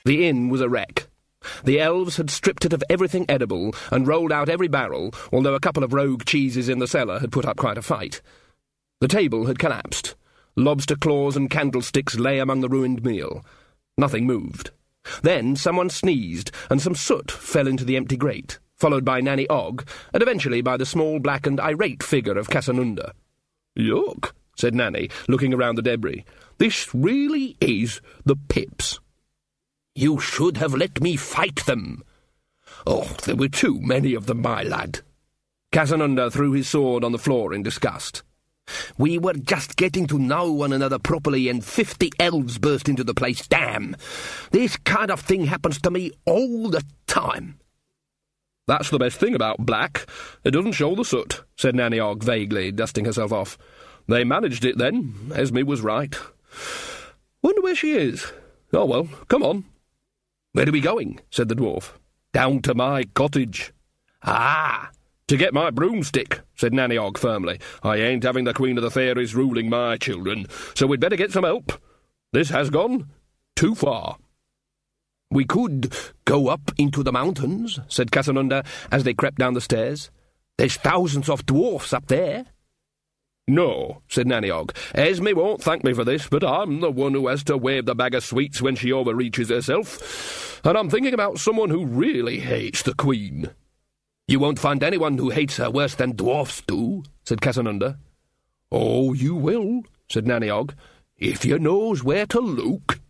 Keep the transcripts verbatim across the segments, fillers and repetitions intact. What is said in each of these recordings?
The inn was a wreck. The elves had stripped it of everything edible and rolled out every barrel, although a couple of rogue cheeses in the cellar had put up quite a fight. The table had collapsed. Lobster claws and candlesticks lay among the ruined meal. Nothing moved. Then someone sneezed, and some soot fell into the empty grate, followed by Nanny Ogg, and eventually by the small, black and irate figure of Casanunda. "Look," said Nanny, looking around the debris. "This really is the Pips." "You should have let me fight them." "Oh, there were too many of them, my lad." Casanunda threw his sword on the floor in disgust. "We were just getting to know one another properly, and fifty elves burst into the place. Damn! This kind of thing happens to me all the time." "That's the best thing about black. It doesn't show the soot," said Nanny Ogg vaguely, dusting herself off. "They managed it then. Esme was right. Wonder where she is. Oh, well, come on." "Where are we going?" said the dwarf. "Down to my cottage." "Ah!" "To get my broomstick," said Nanny Ogg firmly. "I ain't having the Queen of the Fairies ruling my children, so we'd better get some help. This has gone too far." "We could go up into the mountains," said Casanunda, as they crept down the stairs. "There's thousands of dwarfs up there." "No," said Nanny Ogg. "Esme won't thank me for this, but I'm the one who has to wave the bag of sweets when she overreaches herself, and I'm thinking about someone who really hates the Queen." "You won't find anyone who hates her worse than dwarfs do," said Casanunda. "Oh, you will," said Nanny Ogg, "if you knows where to look."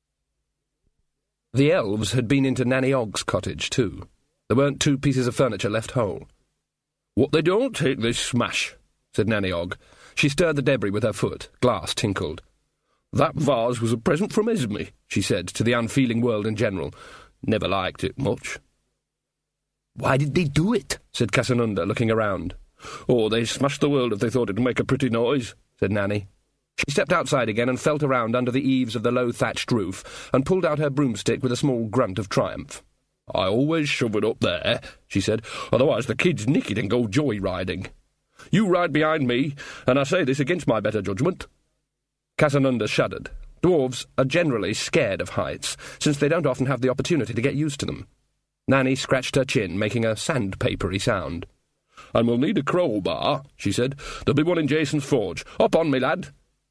The elves had been into Nanny Ogg's cottage, too. There weren't two pieces of furniture left whole. "What they don't take, they smash," said Nanny Ogg. She stirred the debris with her foot. Glass tinkled. "That vase was a present from Esme," she said, to the unfeeling world in general. "Never liked it much." "Why did they do it?" said Casanunda, looking around. "Oh, they smashed the world if they thought it'd make a pretty noise," said Nanny. She stepped outside again and felt around under the eaves of the low thatched roof and pulled out her broomstick with a small grunt of triumph. "I always shove it up there," she said, "otherwise the kids nick it and go joy-riding. You ride behind me, and I say this against my better judgment." Casanunda shuddered. Dwarves are generally scared of heights, since they don't often have the opportunity to get used to them. Nanny scratched her chin, making a sandpapery sound. "And we'll need a crowbar," she said. "There'll be one in Jason's forge. Up on me, lad."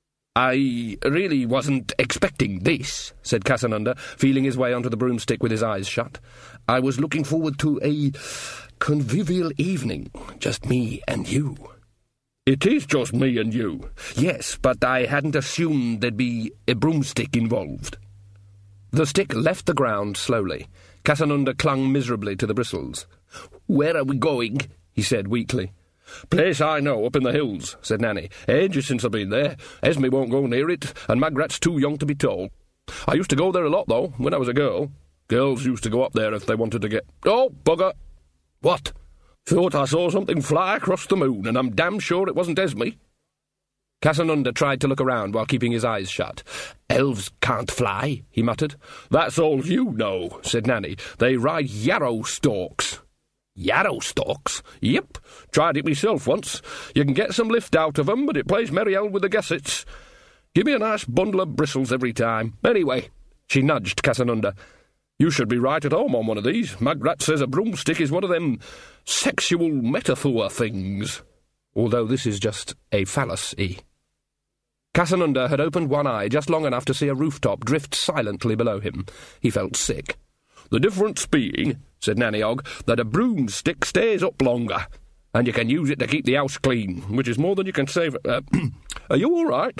"I really wasn't expecting this," said Casanunda, feeling his way onto the broomstick with his eyes shut. "I was looking forward to a convivial evening, just me and you." "It is just me and you." "Yes, but I hadn't assumed there'd be a broomstick involved." The stick left the ground slowly. Casanunda clung miserably to the bristles. "Where are we going?" he said weakly. "Place I know, up in the hills," said Nanny. "Ages since I've been there. Esme won't go near it, and Magrat's too young to be told. I used to go there a lot, though, when I was a girl. Girls used to go up there if they wanted to get... Oh, bugger!" "What?" "Thought I saw something fly across the moon, and I'm damn sure it wasn't Esme." Casanunda tried to look around while keeping his eyes shut. "Elves can't fly," he muttered. "That's all you know," said Nanny. "They ride yarrow stalks." "Yarrow stalks?" "Yep. Tried it myself once. You can get some lift out of 'em, but it plays merry hell with the gussets. Give me a nice bundle of bristles every time. Anyway," she nudged Casanunda, "you should be right at home on one of these. Magrat says a broomstick is one of them sexual metaphor things. Although this is just a fallacy." Casanunda had opened one eye just long enough to see a rooftop drift silently below him. He felt sick. "The difference being," said Nanny Ogg, "that a broomstick stays up longer, and you can use it to keep the house clean, which is more than you can save... Uh, are you all right?"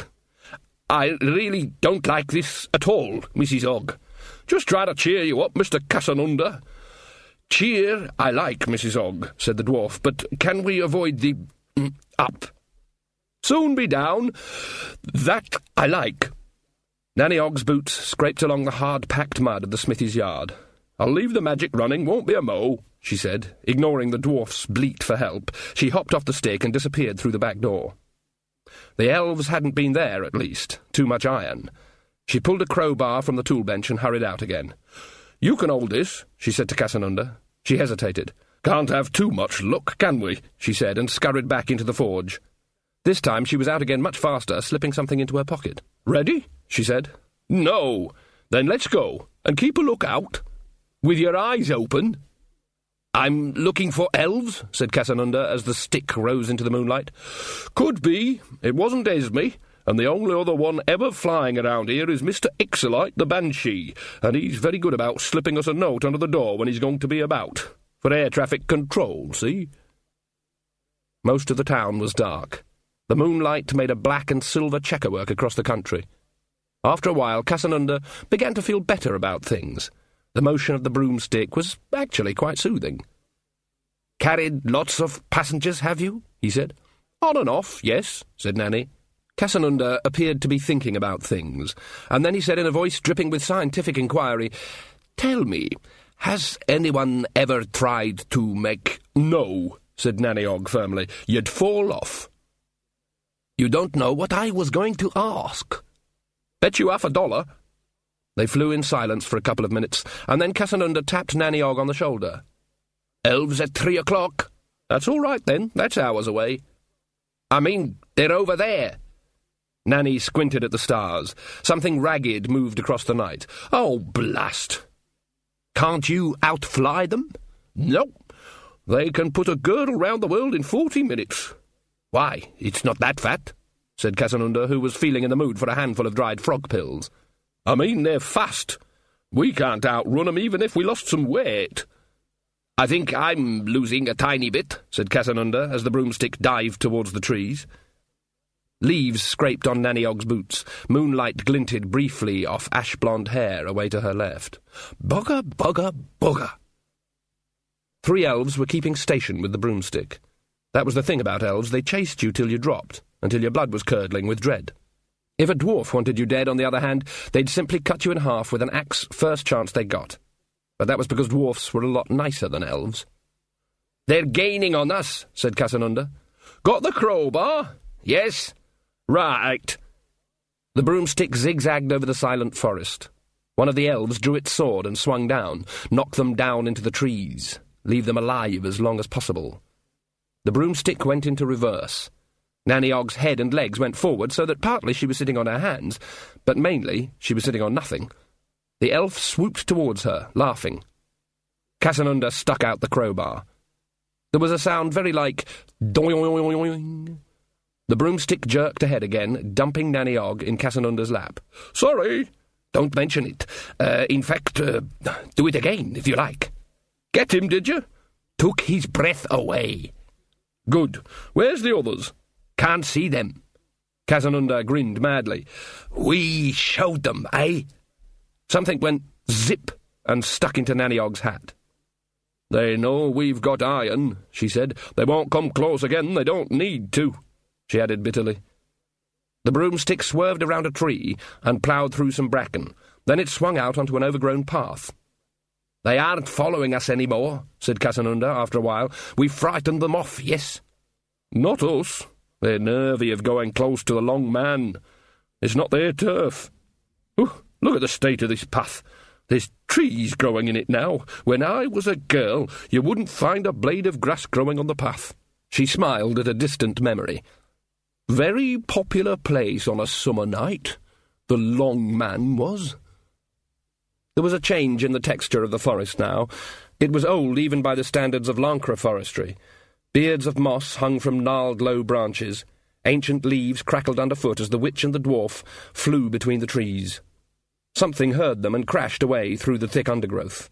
"I really don't like this at all, Missus Ogg." "Just try to cheer you up, Mister Casanunda." "Cheer I like, Missus Ogg," said the dwarf, "but can we avoid the... Mm, up?" "Soon be down. That I like." Nanny Ogg's boots scraped along the hard-packed mud of the smithy's yard. "I'll leave the magic running, won't be a mo," she said. Ignoring the dwarf's bleat for help, she hopped off the stick and disappeared through the back door. The elves hadn't been there, at least. Too much iron. She pulled a crowbar from the tool bench and hurried out again. "You can hold this," she said to Casanunda. She hesitated. "Can't have too much luck, can we?" she said, and scurried back into the forge. This time she was out again much faster, slipping something into her pocket. "Ready?" she said. "No." "Then let's go. and keep a look-out, with your eyes open." "I'm looking for elves," said Casanunda, as the stick rose into the moonlight. "Could be. It wasn't Esme, and the only other one ever flying around here is Mister Ixolite the Banshee, and he's very good about slipping us a note under the door when he's going to be about. For air traffic control, see?" Most of the town was dark. The moonlight made a black and silver checkerwork across the country. After a while, Casanunda began to feel better about things. The motion of the broomstick was actually quite soothing. "Carried lots of passengers, have you?" he said. "On and off, yes," said Nanny. Casanunda appeared to be thinking about things, and then he said in a voice dripping with scientific inquiry, "Tell me, has anyone ever tried to make—" "No," said Nanny Ogg firmly. "You'd fall off." "You don't know what I was going to ask." "Bet you half a dollar." They flew in silence for a couple of minutes, and then Casanunda tapped Nanny Ogg on the shoulder. "Elves at three o'clock." "That's all right, then. That's hours away." "I mean, they're over there." Nanny squinted at the stars. Something ragged moved across the night. "Oh, blast!" "Can't you outfly them?" "No. They can put a girdle round the world in forty minutes. "Why, it's not that fat," said Casanunda, who was feeling in the mood for a handful of dried frog pills. "I mean, they're fast. We can't outrun 'em even if we lost some weight." "I think I'm losing a tiny bit," said Casanunda, as the broomstick dived towards the trees. Leaves scraped on Nanny Ogg's boots. Moonlight glinted briefly off ash-blonde hair away to her left. Bugger, bugger, bugger. Three elves were keeping station with the broomstick. That was the thing about elves, they chased you till you dropped, until your blood was curdling with dread. If a dwarf wanted you dead, on the other hand, they'd simply cut you in half with an axe first chance they got. But that was because dwarfs were a lot nicer than elves. "They're gaining on us," said Casanunda. "Got the crowbar?" "Yes." "Right." The broomstick zigzagged over the silent forest. One of the elves drew its sword and swung down, knocked them down into the trees, leave them alive as long as possible. The broomstick went into reverse. Nanny Ogg's head and legs went forward so that partly she was sitting on her hands, but mainly she was sitting on nothing. The elf swooped towards her, laughing. Casanunda stuck out the crowbar. There was a sound very like doing. The broomstick jerked ahead again, dumping Nanny Ogg in Casanunda's lap. "Sorry." "Don't mention it. Uh, in fact, uh, do it again, if you like." "Get him, did you?" "Took his breath away." "Good. Where's the others?" "Can't see them." Casanunda grinned madly. "We showed them, eh?" Something went zip and stuck into Nanny Ogg's hat. "They know we've got iron," she said. "They won't come close again. They don't need to," she added bitterly. The broomstick swerved around a tree and ploughed through some bracken. Then it swung out onto an overgrown path. "They aren't following us any more," said Casanunda after a while. "We frightened them off, yes." "Not us. They're nervy of going close to the Long Man. It's not their turf. Ooh, look at the state of this path. There's trees growing in it now. When I was a girl, you wouldn't find a blade of grass growing on the path." She smiled at a distant memory. "Very popular place on a summer night, the Long Man was." There was a change in the texture of the forest now. It was old even by the standards of Lancre forestry. Beards of moss hung from gnarled low branches. Ancient leaves crackled underfoot as the witch and the dwarf flew between the trees. Something heard them and crashed away through the thick undergrowth.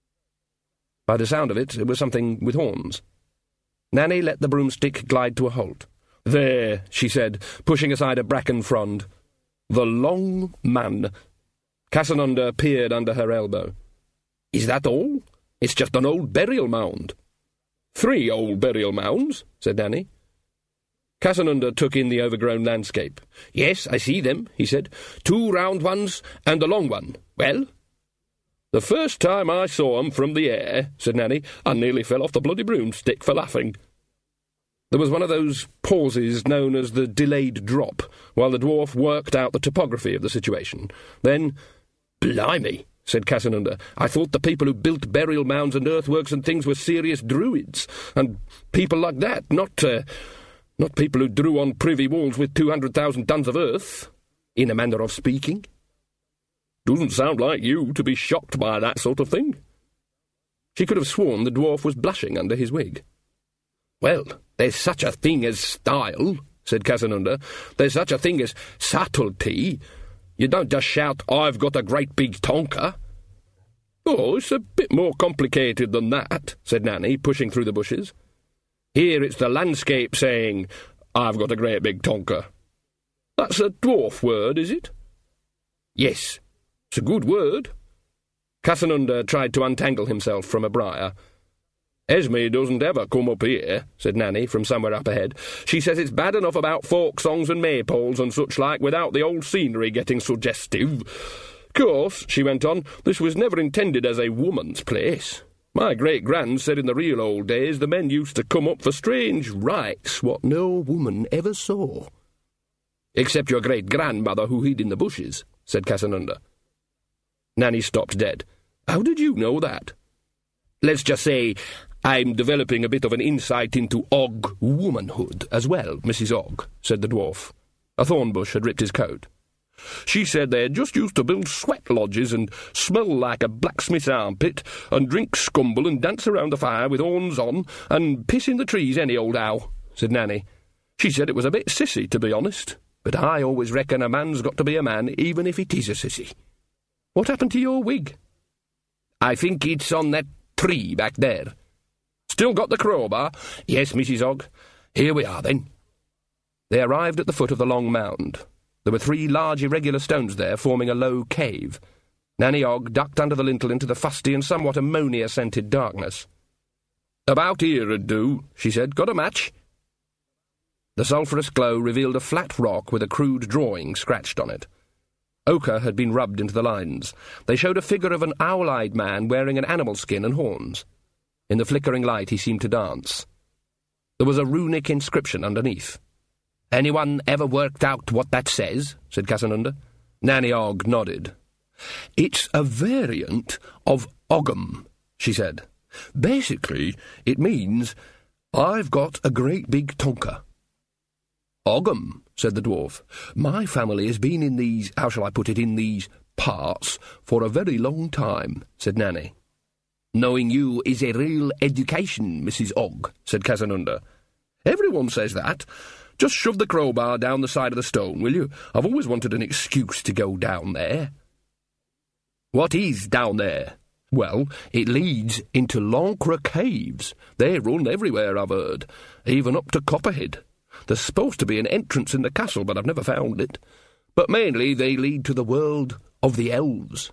By the sound of it, it was something with horns. Nanny let the broomstick glide to a halt. "There," she said, pushing aside a bracken frond. "The Long Man." Casanunda peered under her elbow. "Is that all? It's just an old burial mound." "Three old burial mounds," said Nanny. Casanunda took in the overgrown landscape. "Yes, I see them," he said. "Two round ones and a long one. Well?" "The first time I saw 'em from the air," said Nanny, "I nearly fell off the bloody broomstick for laughing." There was one of those pauses known as the delayed drop, while the dwarf worked out the topography of the situation. Then, "Blimey," said Casanunda, "I thought the people who built burial mounds and earthworks and things were serious druids, and people like that, not, uh, not people who drew on privy walls with two hundred thousand tons of earth, in a manner of speaking." Doesn't sound like you to be shocked by that sort of thing. She could have sworn the dwarf was blushing under his wig. Well, there's such a thing as style, said Casanunda. There's such a thing as subtlety. You don't just shout, I've got a great big tonker. Oh, it's a bit more complicated than that, said Nanny, pushing through the bushes. Here it's the landscape saying, I've got a great big tonker. That's a dwarf word, is it? Yes, it's a good word. Casanunda tried to untangle himself from a briar. Esme doesn't ever come up here, said Nanny from somewhere up ahead. She says it's bad enough about folk songs and maypoles and such like without the old scenery getting suggestive. Of course, she went on, this was never intended as a woman's place. My great-grand said in the real old days the men used to come up for strange rites what no woman ever saw. Except your great-grandmother who hid in the bushes, said Casanunda. Nanny stopped dead. How did you know that? Let's just say I'm developing a bit of an insight into Og womanhood as well, Missus Og, said the dwarf. A thornbush had ripped his coat. She said they had just used to build sweat lodges and smell like a blacksmith's armpit and drink scumble and dance around the fire with horns on and piss in the trees any old how, said Nanny. She said it was a bit sissy, to be honest, but I always reckon a man's got to be a man even if it is a sissy. What happened to your wig? I think it's on that tree back there. Still got the crowbar? Yes, Missus Og. Here we are, then. They arrived at the foot of the long mound. There were three large irregular stones there, forming a low cave. Nanny Og ducked under the lintel into the fusty and somewhat ammonia-scented darkness. About here would do, she said. Got a match? The sulphurous glow revealed a flat rock with a crude drawing scratched on it. Ochre had been rubbed into the lines. They showed a figure of an owl-eyed man wearing an animal skin and horns. In the flickering light he seemed to dance. There was a runic inscription underneath. Anyone ever worked out what that says? Said Casanunda. Nanny Og nodded. It's a variant of Ogham, she said. Basically, it means, I've got a great big tonker. Ogham, said the dwarf. My family has been in these, how shall I put it, in these parts for a very long time, said Nanny. Knowing you is a real education, Missus Og, said Casanunda. Everyone says that. Just shove the crowbar down the side of the stone, will you? I've always wanted an excuse to go down there. What is down there? Well, it leads into Lancre Caves. They run everywhere, I've heard, even up to Copperhead. There's supposed to be an entrance in the castle, but I've never found it. But mainly they lead to the world of the elves.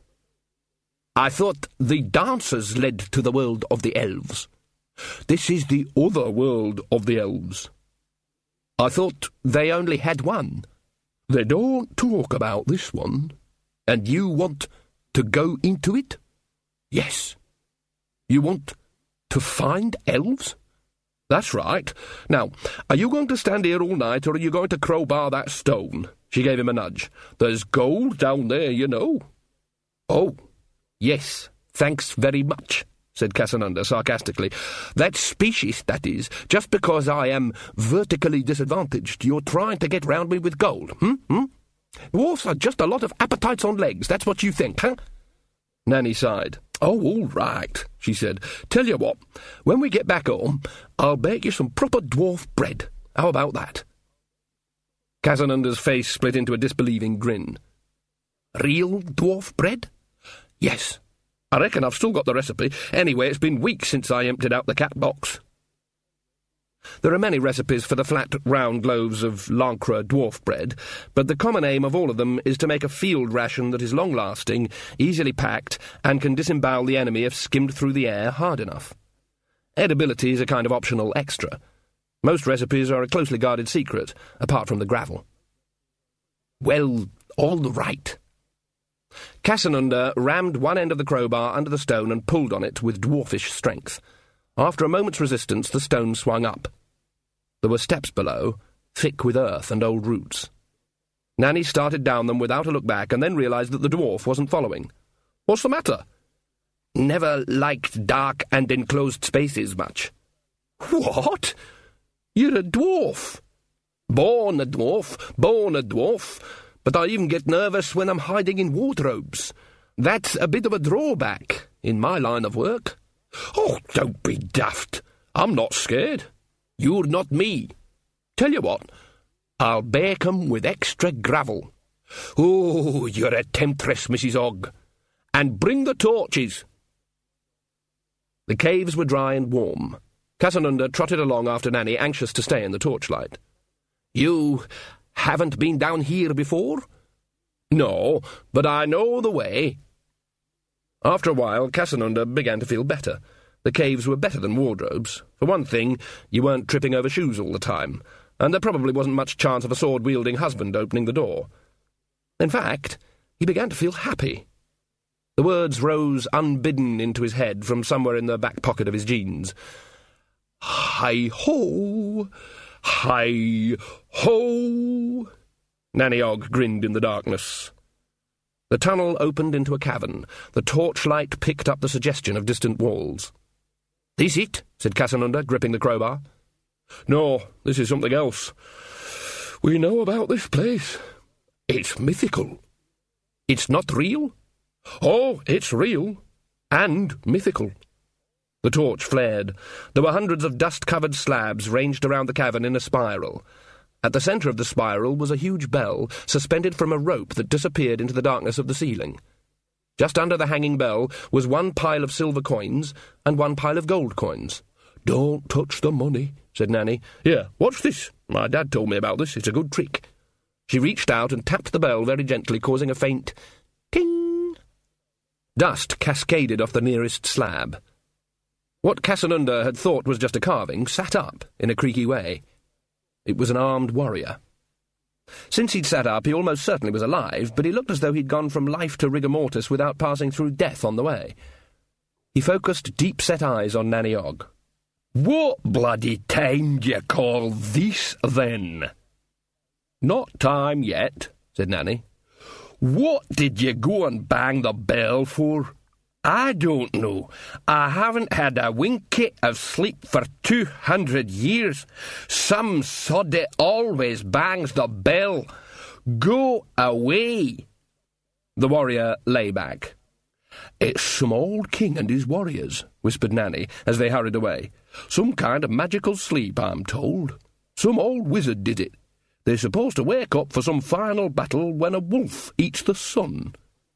I thought the dancers led to the world of the elves. This is the other world of the elves. I thought they only had one. They don't talk about this one. And you want to go into it? Yes. You want to find elves? That's right. Now, are you going to stand here all night, or are you going to crowbar that stone? She gave him a nudge. There's gold down there, you know. Oh, yes, thanks very much, said Casanunda sarcastically. That's specious, that is. Just because I am vertically disadvantaged, you're trying to get round me with gold, hmm? hmm? Dwarfs are just a lot of appetites on legs, that's what you think, huh? Nanny sighed. Oh, all right, she said. Tell you what, when we get back home, I'll bake you some proper dwarf bread. How about that? Casanunda's face split into a disbelieving grin. Real dwarf bread? Yes. I reckon I've still got the recipe. Anyway, it's been weeks since I emptied out the cat box. There are many recipes for the flat, round loaves of Lancre dwarf bread, but the common aim of all of them is to make a field ration that is long-lasting, easily packed, and can disembowel the enemy if skimmed through the air hard enough. Edibility is a kind of optional extra. Most recipes are a closely guarded secret, apart from the gravel. Well, all right. Casanunda rammed one end of the crowbar under the stone and pulled on it with dwarfish strength. After a moment's resistance, the stone swung up. There were steps below, thick with earth and old roots. Nanny started down them without a look back, and then realised that the dwarf wasn't following. What's the matter? Never liked dark and enclosed spaces much. What? You're a dwarf. Born a dwarf, born a dwarf. but I even get nervous when I'm hiding in wardrobes. That's a bit of a drawback in my line of work. Oh, don't be daft. I'm not scared. You're not me. Tell you what, I'll bake 'em with extra gravel. Oh, you're a temptress, Missus Ogg. And bring the torches. The caves were dry and warm. Casanunda trotted along after Nanny, anxious to stay in the torchlight. You haven't been down here before? No, but I know the way. After a while, Casanunda began to feel better. The caves were better than wardrobes. For one thing, you weren't tripping over shoes all the time, and there probably wasn't much chance of a sword-wielding husband opening the door. In fact, he began to feel happy. The words rose unbidden into his head from somewhere in the back pocket of his jeans. Hi-ho! Hi-ho! Nanny Ogg grinned in the darkness. The tunnel opened into a cavern. The torchlight picked up the suggestion of distant walls. "This it?" said Casanunda, gripping the crowbar. "No, this is something else. We know about this place. It's mythical." "It's not real?" "Oh, it's real. And mythical." The torch flared. There were hundreds of dust-covered slabs ranged around the cavern in a spiral. At the centre of the spiral was a huge bell, suspended from a rope that disappeared into the darkness of the ceiling. Just under the hanging bell was one pile of silver coins and one pile of gold coins. "Don't touch the money," said Nanny. "Here, watch this. My dad told me about this. It's a good trick." She reached out and tapped the bell very gently, causing a faint ting. Dust cascaded off the nearest slab. What Casanunda had thought was just a carving sat up in a creaky way. It was an armed warrior. Since he'd sat up, he almost certainly was alive, but he looked as though he'd gone from life to rigor mortis without passing through death on the way. He focused deep-set eyes on Nanny Ogg. "What bloody time d'ye call this, then?" "Not time yet," said Nanny. "What did you go and bang the bell for?" "I don't know. I haven't had a winky of sleep for two hundred years. Some soddy always bangs the bell. Go away." The warrior lay back. "It's some old king and his warriors," whispered Nanny, as they hurried away. "Some kind of magical sleep, I'm told. Some old wizard did it. They're supposed to wake up for some final battle when a wolf eats the sun."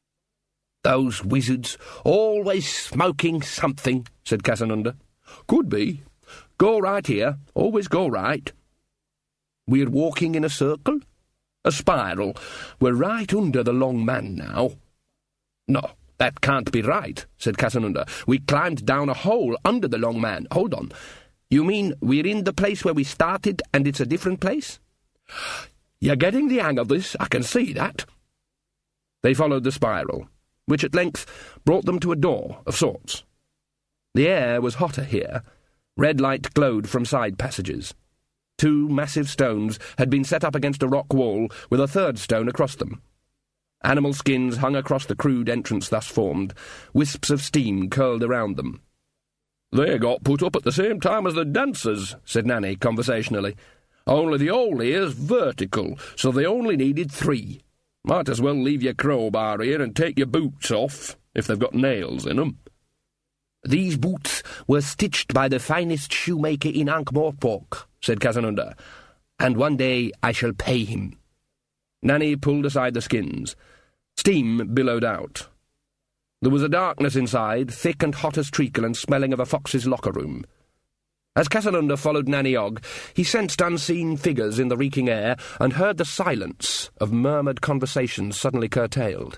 "Those wizards, always smoking something," said Casanunda. "Could be. Go right here. Always go right." "We're walking in a circle?" "A spiral. We're right under the Long Man now." "No, that can't be right," said Casanunda. "We climbed down a hole under the Long Man. Hold on. You mean we're in the place where we started and it's a different place?" "You're getting the hang of this, I can see that." They followed the spiral, which at length brought them to a door of sorts. The air was hotter here. Red light glowed from side passages. Two massive stones had been set up against a rock wall, with a third stone across them. Animal skins hung across the crude entrance thus formed. Wisps of steam curled around them. "They got put up at the same time as the dancers," said Nanny conversationally. "Only the hole here's vertical, so they only needed three. Might as well leave your crowbar here and take your boots off, if they've got nails in 'em." "These boots were stitched by the finest shoemaker in Ankh-Morpork," said Casanunda, "and one day I shall pay him." Nanny pulled aside the skins. Steam billowed out. There was a darkness inside, thick and hot as treacle and smelling of a fox's locker room. As Casanunda followed Nanny Ogg, he sensed unseen figures in the reeking air and heard the silence of murmured conversations suddenly curtailed.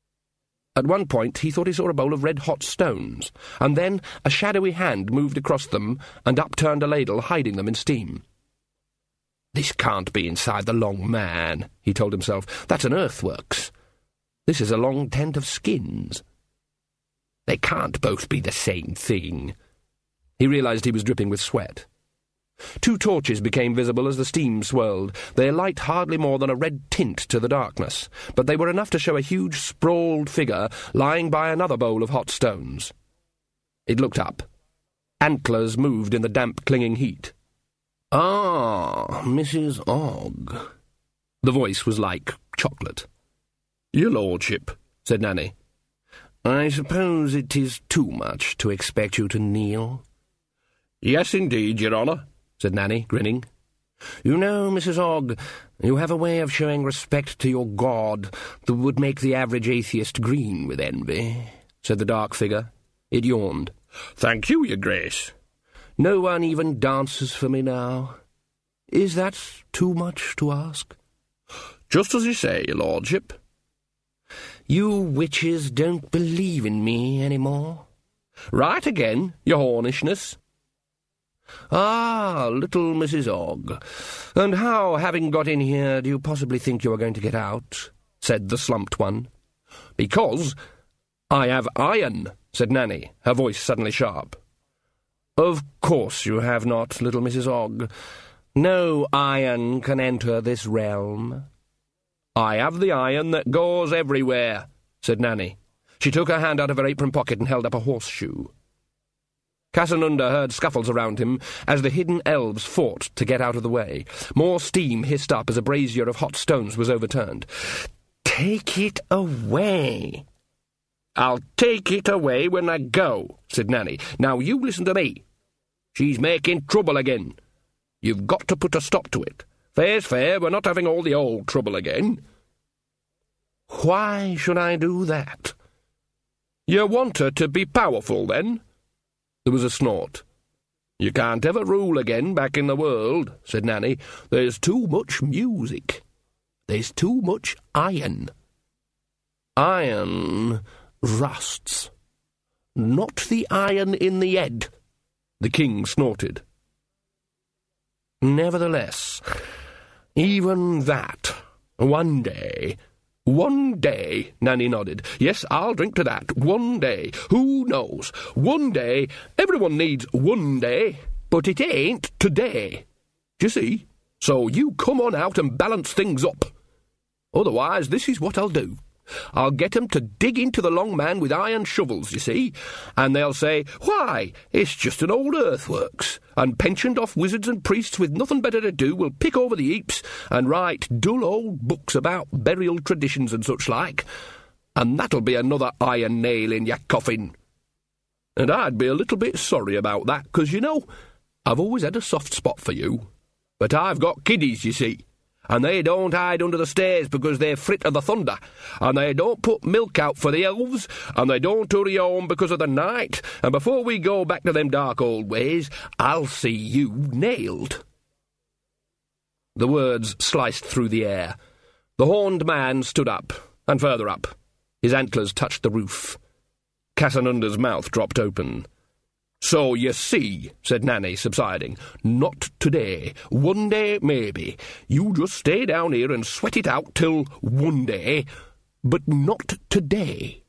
At one point he thought he saw a bowl of red-hot stones, and then a shadowy hand moved across them and upturned a ladle, hiding them in steam. "This can't be inside the Long Man," he told himself. "That's an earthworks. This is a long tent of skins. They can't both be the same thing." He realized he was dripping with sweat. Two torches became visible as the steam swirled, their light hardly more than a red tint to the darkness, but they were enough to show a huge, sprawled figure lying by another bowl of hot stones. It looked up. Antlers moved in the damp, clinging heat. "Ah, Missus Ogg." The voice was like chocolate. "Your lordship," said Nanny. "I suppose it is too much to expect you to kneel?" "Yes, indeed, your honour," said Nanny, grinning. "You know, Missus Ogg, you have a way of showing respect to your God that would make the average atheist green with envy," said the dark figure. It yawned. "Thank you, your grace." "No one even dances for me now. Is that too much to ask?" "Just as you say, your lordship." "You witches don't believe in me any more?" "Right again, your hornishness." "Ah, little Missus Ogg. And how, having got in here, do you possibly think you are going to get out?" said the slumped one. "Because I have iron," said Nanny, her voice suddenly sharp. "Of course you have not, little Missus Ogg. No iron can enter this realm." "I have the iron that goes everywhere," said Nanny. She took her hand out of her apron pocket and held up a horseshoe. Casanunda heard scuffles around him as the hidden elves fought to get out of the way. More steam hissed up as a brazier of hot stones was overturned. "Take it away." "I'll take it away when I go," said Nanny. "Now you listen to me. She's making trouble again. You've got to put a stop to it. Fair's fair, we're not having all the old trouble again." "Why should I do that?" "You want her to be powerful, then?" There was a snort. "You can't ever rule again back in the world," said Nanny. "There's too much music. There's too much iron." "Iron rusts. Not the iron in the head," the king snorted. "Nevertheless, even that, one day—" "One day," Nanny nodded. "Yes, I'll drink to that. One day. Who knows? One day. Everyone needs one day. But it ain't today. Do you see? So you come on out and balance things up. Otherwise, this is what I'll do. I'll get 'em to dig into the Long Man with iron shovels, you see, and they'll say, 'Why, it's just an old earthworks,' and pensioned-off wizards and priests with nothing better to do will pick over the heaps and write dull old books about burial traditions and such like, and that'll be another iron nail in your coffin. And I'd be a little bit sorry about that, because, you know, I've always had a soft spot for you. But I've got kiddies, you see, and they don't hide under the stairs because they're frit of the thunder, and they don't put milk out for the elves, and they don't hurry home because of the night, and before we go back to them dark old ways, I'll see you nailed." The words sliced through the air. The horned man stood up, and further up. His antlers touched the roof. Casanunda's mouth dropped open. "So you see," said Nanny, subsiding, "not today. One day, maybe. You just stay down here and sweat it out till one day, but not today."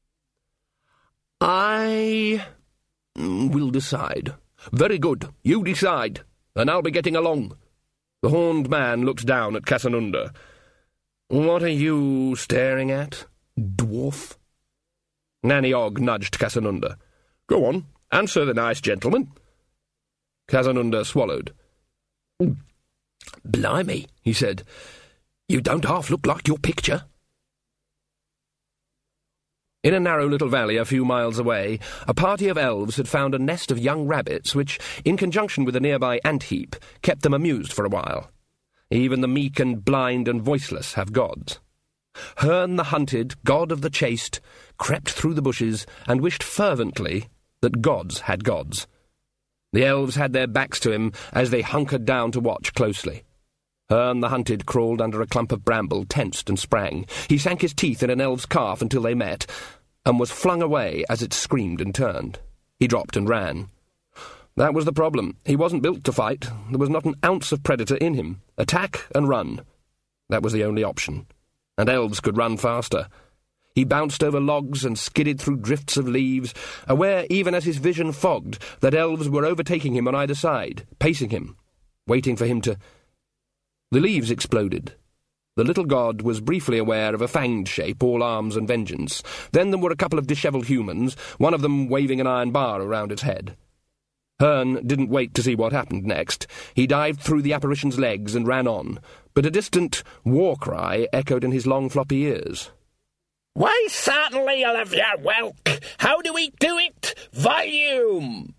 "I will decide." "Very good. You decide, and I'll be getting along." The horned man looked down at Casanunda. "What are you staring at, dwarf?" Nanny Ogg nudged Casanunda. "Go on. Answer the nice gentleman." Casanunda swallowed. "Blimey," he said. "You don't half look like your picture." In a narrow little valley a few miles away, a party of elves had found a nest of young rabbits which, in conjunction with a nearby ant-heap, kept them amused for a while. Even the meek and blind and voiceless have gods. Herne the hunted, god of the chaste, crept through the bushes and wished fervently that gods had gods. The elves had their backs to him as they hunkered down to watch closely. Herne the hunted crawled under a clump of bramble, tensed and sprang. He sank his teeth in an elf's calf until they met, and was flung away as it screamed and turned. He dropped and ran. That was the problem. He wasn't built to fight. There was not an ounce of predator in him. Attack and run. That was the only option. And elves could run faster. He bounced over logs and skidded through drifts of leaves, aware, even as his vision fogged, that elves were overtaking him on either side, pacing him, waiting for him to... The leaves exploded. The little god was briefly aware of a fanged shape, all arms and vengeance. Then there were a couple of dishevelled humans, one of them waving an iron bar around its head. Herne didn't wait to see what happened next. He dived through the apparition's legs and ran on, but a distant war cry echoed in his long floppy ears. Why, certainly, Olivia Welk. How do we do it? Volume!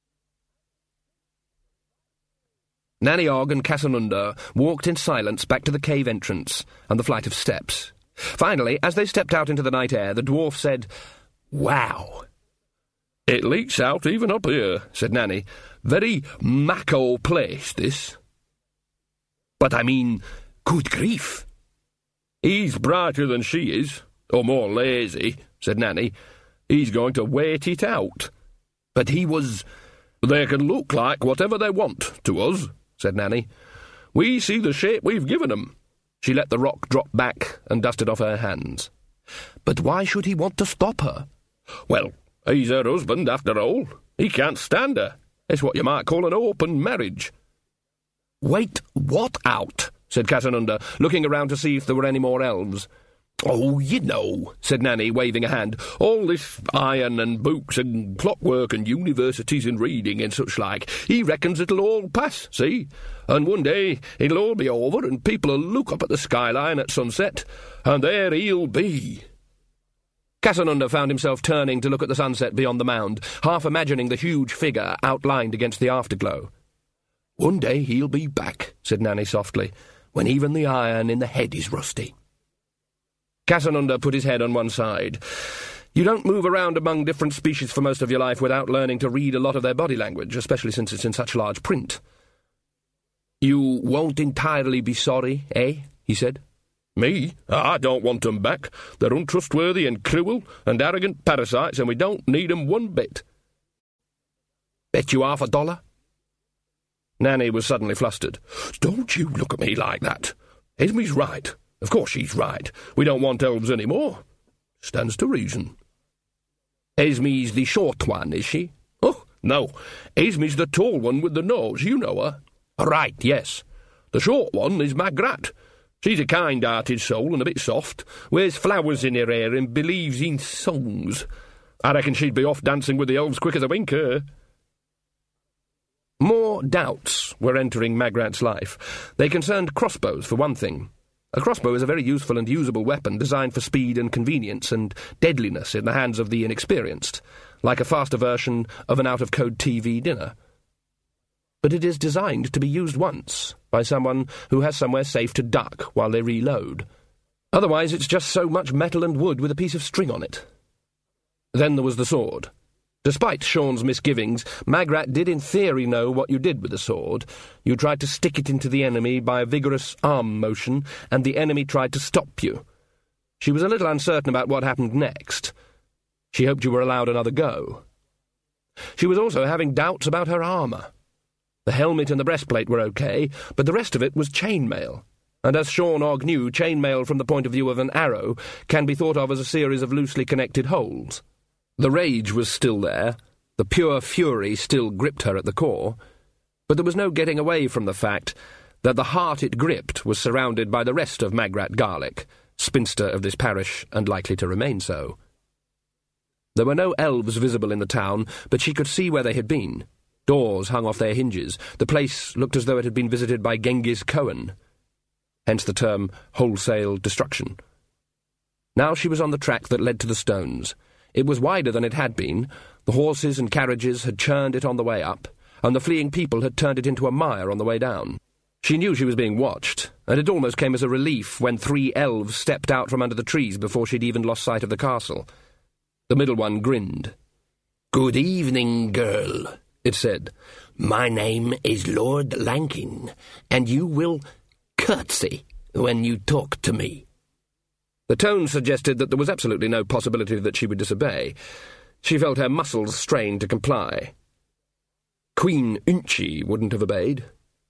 Nanny Ogg and Casanunda walked in silence back to the cave entrance and the flight of steps. Finally, as they stepped out into the night air, the dwarf said, "Wow!" "It leaks out even up here," said Nanny. "Very mack-ole place, this." "But I mean, good grief!" "He's brighter than she is, or more lazy," said Nanny. "He's going to wait it out." "But he was—" "They can look like whatever they want to us," said Nanny. "We see the shape we've given 'em." She let the rock drop back and dusted off her hands. "But why should he want to stop her?" "Well, he's her husband, after all. He can't stand her. It's what you might call an open marriage." "Wait, what out?" said Casanunda, looking around to see if there were any more elves. "Oh, you know," said Nanny, waving a hand, "all this iron and books and clockwork and universities and reading and such like. He reckons it'll all pass, see? And one day it'll all be over and people'll look up at the skyline at sunset, and there he'll be." Casanunda found himself turning to look at the sunset beyond the mound, half imagining the huge figure outlined against the afterglow. "One day he'll be back," said Nanny softly, "when even the iron in the head is rusty." Casanunda put his head on one side. You don't move around among different species for most of your life without learning to read a lot of their body language, especially since it's in such large print. "You won't entirely be sorry, eh?" he said. "Me? I don't want 'em back. They're untrustworthy and cruel and arrogant parasites, and we don't need 'em one bit." "Bet you half a dollar?" Nanny was suddenly flustered. "Don't you look at me like that. Esme's right. Of course she's right. We don't want elves any more. Stands to reason." "Esme's the short one, is she?" "Oh, no. Esme's the tall one with the nose. You know her." "Right, yes. The short one is Magrat. She's a kind-hearted soul and a bit soft, wears flowers in her hair and believes in songs. I reckon she'd be off dancing with the elves quick as a wink, her." More doubts were entering Magrat's life. They concerned crossbows, for one thing. A crossbow is a very useful and usable weapon designed for speed and convenience and deadliness in the hands of the inexperienced, like a faster version of an out-of-code T V dinner. But it is designed to be used once, by someone who has somewhere safe to duck while they reload. Otherwise it's just so much metal and wood with a piece of string on it. Then there was the sword. Despite Sean's misgivings, Magrat did in theory know what you did with a sword. You tried to stick it into the enemy by a vigorous arm motion, and the enemy tried to stop you. She was a little uncertain about what happened next. She hoped you were allowed another go. She was also having doubts about her armour. The helmet and the breastplate were okay, but the rest of it was chainmail. And as Sean Ogg knew, chainmail from the point of view of an arrow can be thought of as a series of loosely connected holes. The rage was still there, the pure fury still gripped her at the core, but there was no getting away from the fact that the heart it gripped was surrounded by the rest of Magrat Garlick, spinster of this parish and likely to remain so. There were no elves visible in the town, but she could see where they had been. Doors hung off their hinges. The place looked as though it had been visited by Genghis Khan. Hence the term wholesale destruction. Now she was on the track that led to the stones. It was wider than it had been. The horses and carriages had churned it on the way up, and the fleeing people had turned it into a mire on the way down. She knew she was being watched, and it almost came as a relief when three elves stepped out from under the trees before she'd even lost sight of the castle. The middle one grinned. "Good evening, girl," it said. "My name is Lord Lankin, and you will curtsy when you talk to me." The tone suggested that there was absolutely no possibility that she would disobey. She felt her muscles strain to comply. Queen Unchi wouldn't have obeyed.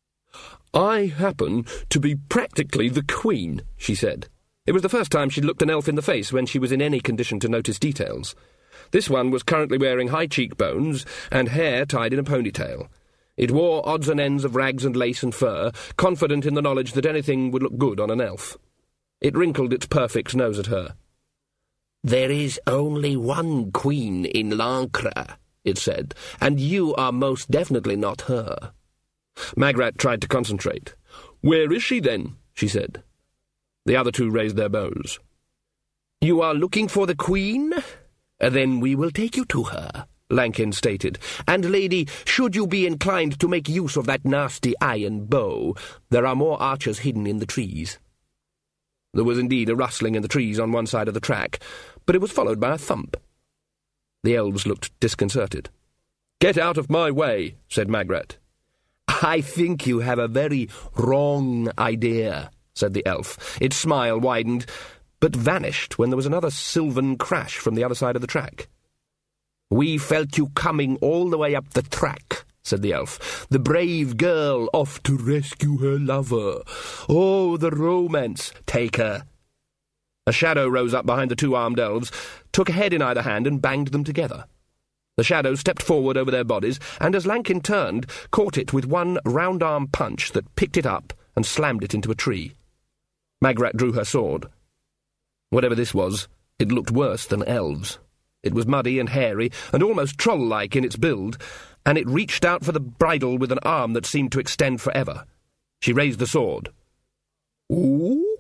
"I happen to be practically the Queen," she said. It was the first time she'd looked an elf in the face when she was in any condition to notice details. This one was currently wearing high cheekbones and hair tied in a ponytail. It wore odds and ends of rags and lace and fur, confident in the knowledge that anything would look good on an elf. It wrinkled its perfect nose at her. "There is only one queen in Lancre," it said, "and you are most definitely not her." Magrat tried to concentrate. "Where is she, then?" she said. The other two raised their bows. "You are looking for the Queen? Then we will take you to her," Lankin stated. "And, lady, should you be inclined to make use of that nasty iron bow, there are more archers hidden in the trees." There was indeed a rustling in the trees on one side of the track, but it was followed by a thump. The elves looked disconcerted. "Get out of my way," said Magrat. "I think you have a very wrong idea," said the elf. Its smile widened, but vanished when there was another sylvan crash from the other side of the track. "We felt you coming all the way up the track," said the elf. "The brave girl off to rescue her lover. Oh, the romance. Take her." A shadow rose up behind the two armed elves, took a head in either hand, and banged them together. The shadow stepped forward over their bodies, and as Lankin turned, caught it with one round-arm punch that picked it up and slammed it into a tree. Magrat drew her sword. Whatever this was, it looked worse than elves. It was muddy and hairy, and almost troll-like in its build, and it reached out for the bridle with an arm that seemed to extend forever. She raised the sword. "Ooh!"